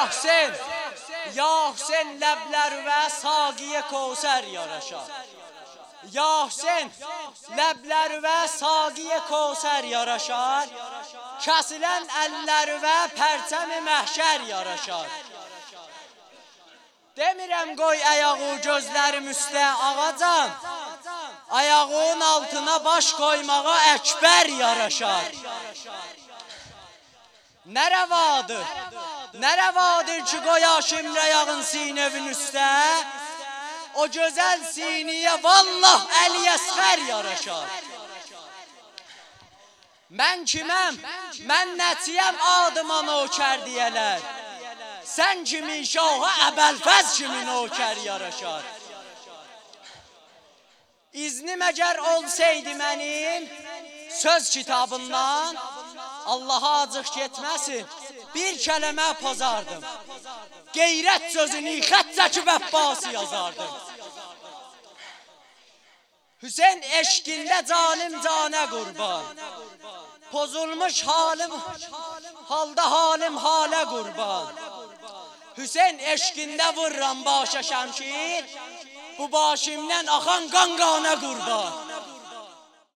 Hüseyn ləblər və saqiyə Kevser yaraşar. Ya Hüseyn ləblər və saqiyə Kevser yaraşar. Kəsilən əllər və pərçəmi məhşər yaraşar. Demirəm qoy ayağı gözlərim üstə ağacan, ayağın altına baş koymağa əkbər yaraşar. Nə rəvadır ki qoya şimrə yağın sinevin üstə, o gözəl siniyə vallah Əli Əsğər yaraşar. Mən kiməm, mən nətiyəm adıma nökər deyələr. Sən kimi şaha Əbəlfəz kimi nökər yaraşar. İznim əgər olsaydı mənim söz kitabından, Allaha acıq getməsin, bir kələmə pozardım. Qeyrət sözünü xət çəkib Əbbasi yazardım. Hüseyn eşkində canım canə qurban, pozulmuş halim halə qurban. Hüseyn eşkində vurram başa şəmşir, bu başımdan axan qan qana qurban.